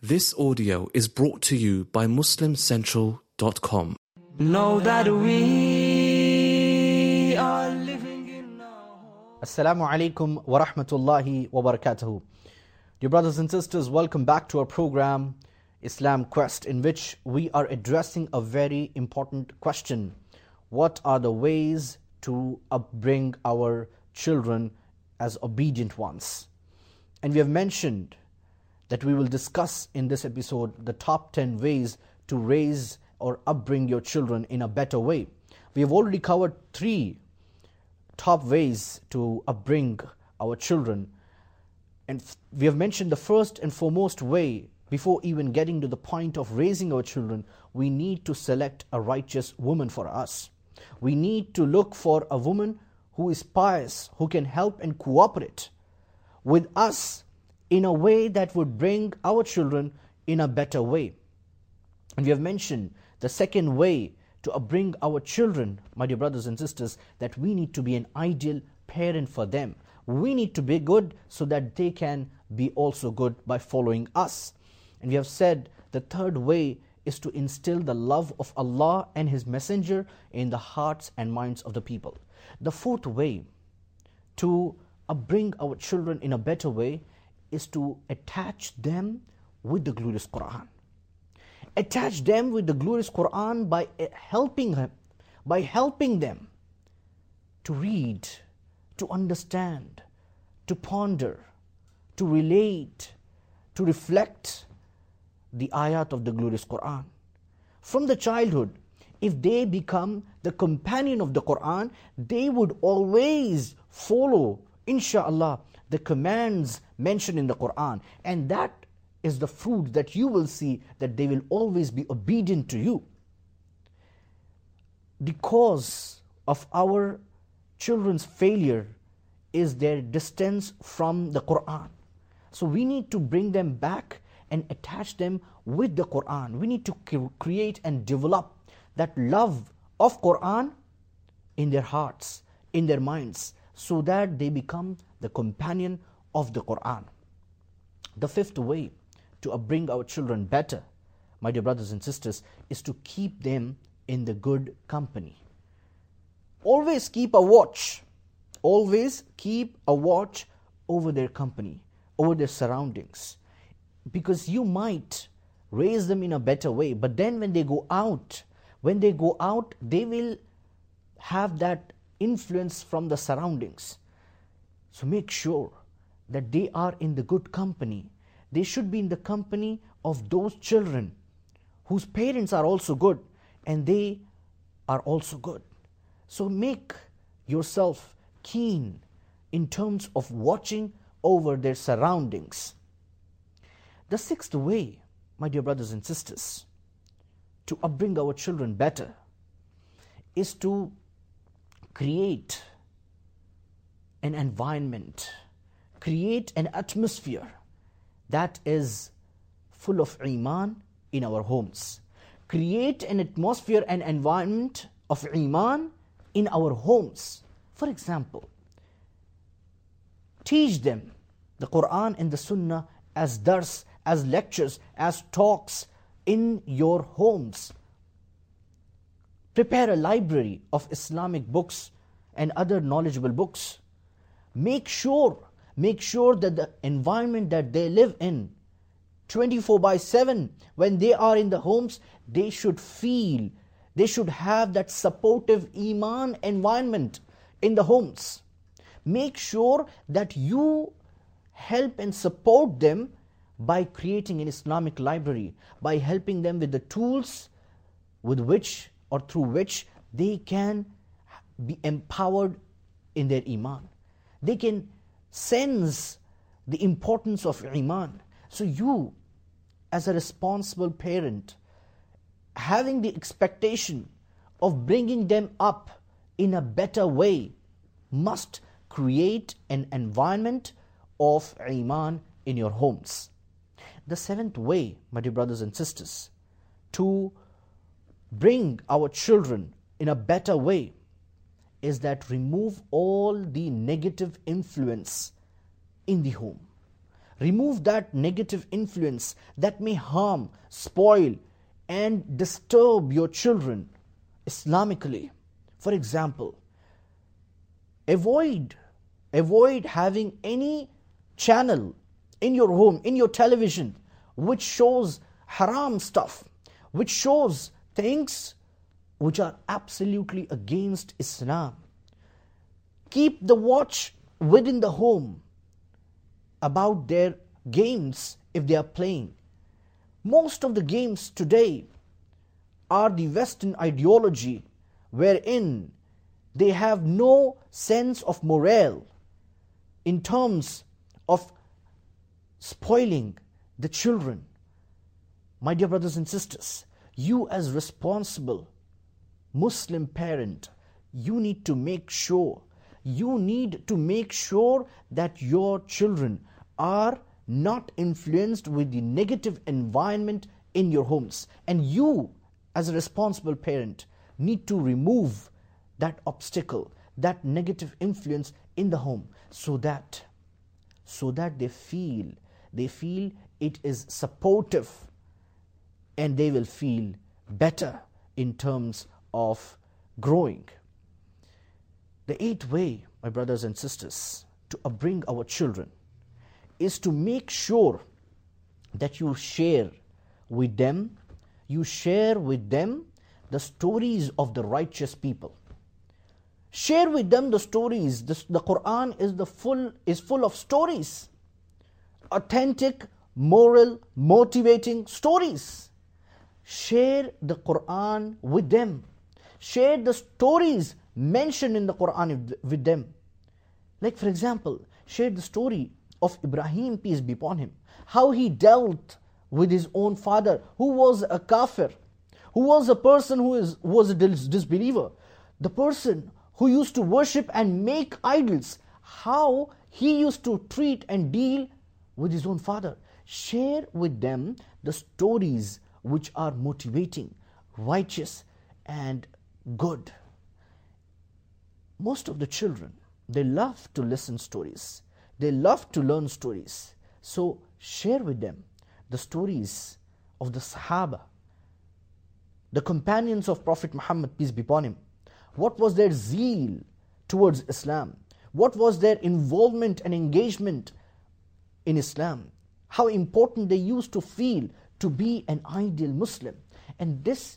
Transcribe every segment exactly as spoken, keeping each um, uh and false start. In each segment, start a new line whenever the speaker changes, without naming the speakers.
This audio is brought to you by muslim central dot com.
Know that we are living in our...
Assalamu alaikum wa rahmatullahi wa barakatuhu. Dear brothers and sisters, welcome back to our program Islam Quest, in which we are addressing a very important question. What are the ways to upbring our children as obedient ones? And we have mentioned that we will discuss in this episode the top ten ways to raise or upbring your children in a better way. We have already covered three top ways to upbring our children. And we have mentioned the first and foremost way, before even getting to the point of raising our children, we need to select a righteous woman for us. We need to look for a woman who is pious, who can help and cooperate with us in a way that would bring our children in a better way. And we have mentioned the second way to upbring our children, my dear brothers and sisters, that we need to be an ideal parent for them. We need to be good so that they can be also good by following us. And we have said the third way is to instill the love of Allah and His Messenger in the hearts and minds of the people. The fourth way to upbring our children in a better way is to attach them with the glorious Quran. Attach them with the glorious Quran by helping them, by helping them to read, to understand, to ponder, to relate, to reflect the ayat of the glorious Quran. From the childhood, if they become the companion of the Quran, they would always follow, inshallah, the commands mentioned in the Quran. And that is the fruit that you will see, that they will always be obedient to you. The cause of our children's failure is their distance from the Quran. So we need to bring them back and attach them with the Quran. We need to create and develop that love of Quran in their hearts, in their minds, so that they become the companion of the Quran. The fifth way to upbring our children better, my dear brothers and sisters, is to keep them in the good company. Always keep a watch. Always keep a watch over their company, over their surroundings. Because you might raise them in a better way, but then when they go out, when they go out, they will have that influence from the surroundings. So make sure that they are in the good company. They should be in the company of those children whose parents are also good and they are also good. So make yourself keen in terms of watching over their surroundings. The sixth way, my dear brothers and sisters, to upbring our children better is to create an environment, create an atmosphere that is full of iman in our homes. Create an atmosphere and environment of iman in our homes. For example, teach them the Quran and the Sunnah as dars, as lectures, as talks in your homes. Prepare a library of Islamic books and other knowledgeable books. Make sure, make sure that the environment that they live in, twenty-four by seven, when they are in the homes, they should feel, they should have that supportive iman environment in the homes. Make sure that you help and support them by creating an Islamic library, by helping them with the tools with which or through which they can be empowered in their iman. They can sense the importance of iman. So you, as a responsible parent, having the expectation of bringing them up in a better way, must create an environment of iman in your homes. The seventh way, my dear brothers and sisters, to bring our children in a better way is that remove all the negative influence in the home. Remove that negative influence that may harm, spoil, and disturb your children Islamically. For example, avoid avoid having any channel in your home, in your television, which shows haram stuff, which shows things which are absolutely against Islam. Keep the watch within the home about their games if they are playing. Most of the games today are the Western ideology, wherein they have no sense of morale in terms of spoiling the children. My dear brothers and sisters, you as responsible Muslim parent, you need to make sure, you need to make sure that your children are not influenced with the negative environment in your homes. And you, as a responsible parent, need to remove that obstacle, that negative influence in the home, so that, so that they feel, they feel it is supportive, and they will feel better in terms of growing. The eighth way, my brothers and sisters, to upbring our children is to make sure that you share with them, you share with them the stories of the righteous people. Share with them the stories. The, the Quran is the full is full of stories, authentic, moral, motivating stories. Share the Quran with them. Share the stories mentioned in the Quran with them. Like, for example, share the story of Ibrahim, peace be upon him, how he dealt with his own father, who was a kafir, who was a person who is was a disbeliever, the person who used to worship and make idols, how he used to treat and deal with his own father. Share with them the stories which are motivating, righteous, and good. Most of the children, they love to listen stories. They love to learn stories. So share with them the stories of the Sahaba, the companions of Prophet Muhammad, peace be upon him. What was their zeal towards Islam? What was their involvement and engagement in Islam? How important they used to feel to be an ideal Muslim. And this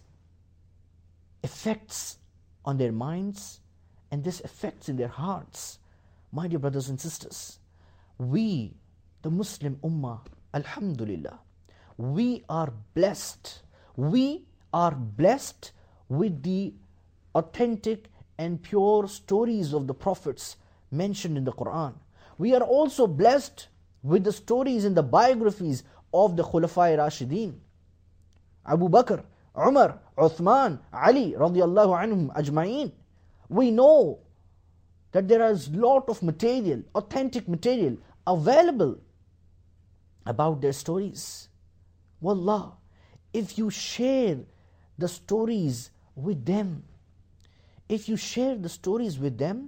affects on their minds, and this affects in their hearts. My dear brothers and sisters, we, the Muslim Ummah, Alhamdulillah, we are blessed. We are blessed with the authentic and pure stories of the prophets mentioned in the Quran. We are also blessed with the stories and the biographies of the Khulafai Rashideen, Abu Bakr, Umar, Uthman, Ali, radiyallahu anhum ajma'een. We know that there is a lot of material, authentic material available about their stories. Wallah, if you share the stories with them, if you share the stories with them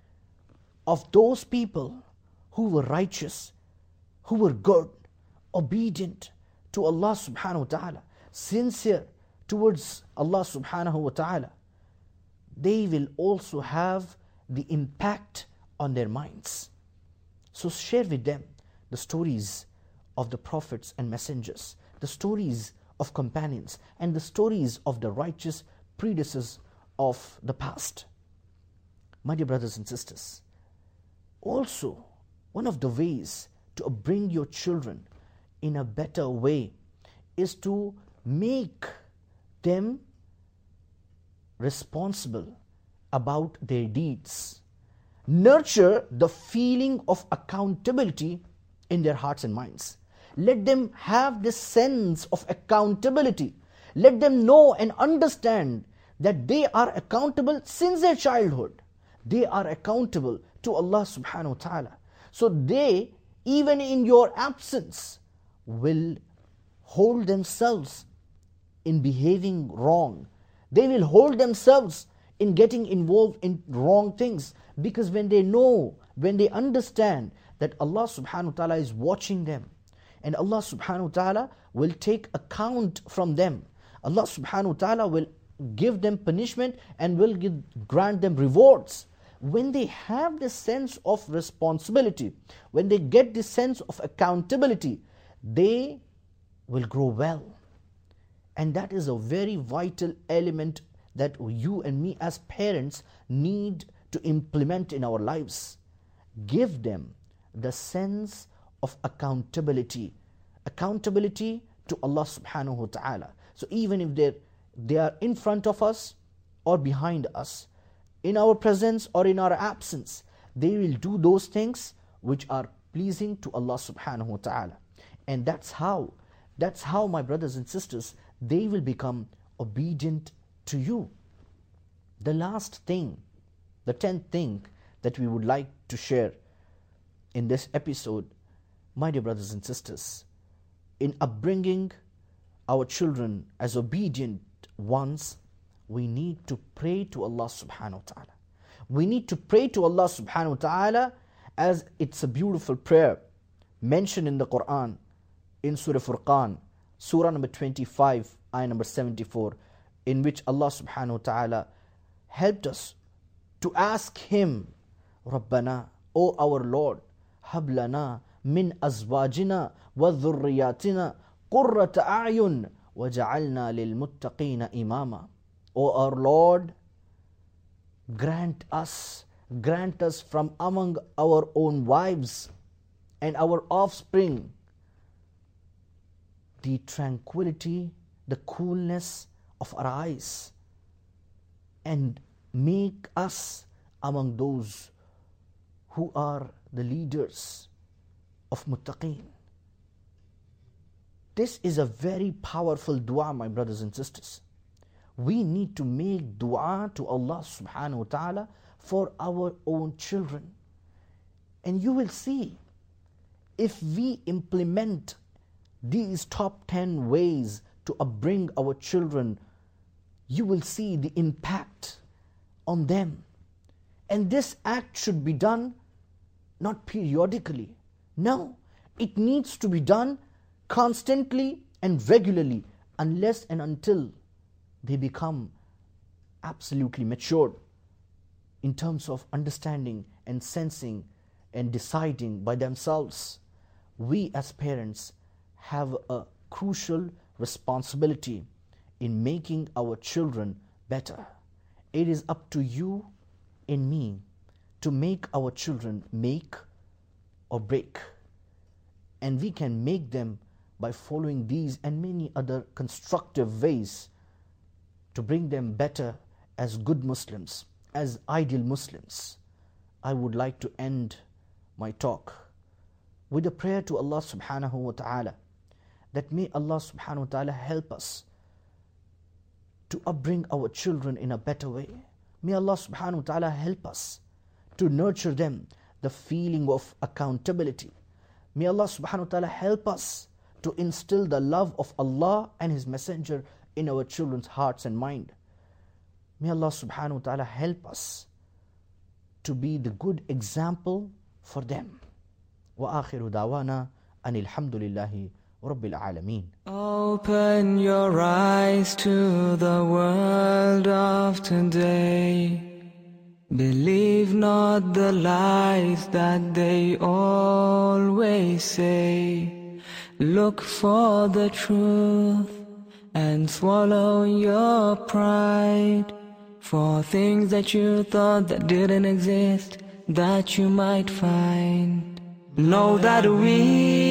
of those people who were righteous, who were good, obedient to Allah subhanahu wa ta'ala, sincere towards Allah subhanahu wa ta'ala, they will also have the impact on their minds. So share with them the stories of the prophets and messengers, the stories of companions, and the stories of the righteous predecessors of the past. My dear brothers and sisters, also one of the ways to bring your children in a better way is to make them responsible about their deeds. Nurture the feeling of accountability in their hearts and minds. Let them have this sense of accountability. Let them know and understand that they are accountable since their childhood. They are accountable to Allah subhanahu wa ta'ala. So they, even in your absence, will hold themselves in behaving wrong. They will hold themselves in getting involved in wrong things, because when they know, when they understand that Allah subhanahu wa ta'ala is watching them. And Allah subhanahu wa ta'ala will take account from them. Allah subhanahu wa ta'ala will give them punishment and will give, grant them rewards. When they have this sense of responsibility, when they get this sense of accountability, they will grow well. And that is a very vital element that you and me as parents need to implement in our lives. Give them the sense of accountability. Accountability to Allah subhanahu wa ta'ala. So even if they're, they are in front of us or behind us, in our presence or in our absence, they will do those things which are pleasing to Allah subhanahu wa ta'ala. And that's how, that's how my brothers and sisters, they will become obedient to you. The last thing, the tenth thing that we would like to share in this episode, my dear brothers and sisters, in upbringing our children as obedient ones, we need to pray to Allah subhanahu wa ta'ala. We need to pray to Allah subhanahu wa ta'ala, as it's a beautiful prayer mentioned in the Quran, in Surah Furqan, Surah number twenty-five, ayah number seventy-four, in which Allah subhanahu wa ta'ala helped us to ask Him, Rabbana, O our Lord, Hab lana min azwajina wa dhurriyatina qurrata a'yun wa ja'alna lil muttaqina imama. O our Lord, grant us, grant us from among our own wives and our offspring the tranquility, the coolness of our eyes, and make us among those who are the leaders of muttaqeen. This is a very powerful dua, my brothers and sisters. We need to make dua to Allah subhanahu wa ta'ala for our own children. And you will see, if we implement these top ten ways to upbring our children, you will see the impact on them. And this act should be done not periodically. No, it needs to be done constantly and regularly, unless and until they become absolutely matured in terms of understanding and sensing and deciding by themselves. We as parents have a crucial responsibility in making our children better. It is up to you and me to make our children make or break. And we can make them by following these and many other constructive ways to bring them better as good Muslims, as ideal Muslims. I would like to end my talk with a prayer to Allah subhanahu wa ta'ala, that may Allah subhanahu wa ta'ala help us to upbring our children in a better way. May Allah subhanahu wa ta'ala help us to nurture them the feeling of accountability. May Allah subhanahu wa ta'ala help us to instill the love of Allah and His Messenger in our children's hearts and mind. May Allah subhanahu wa ta'ala help us to be the good example for them. Wa akhiru dawana anil hamdulillahi rabbil alameen.
Open your eyes to the world of today. Believe not the lies that they always say. Look for the truth and swallow your pride, for things that you thought that didn't exist, that you might find. Know that we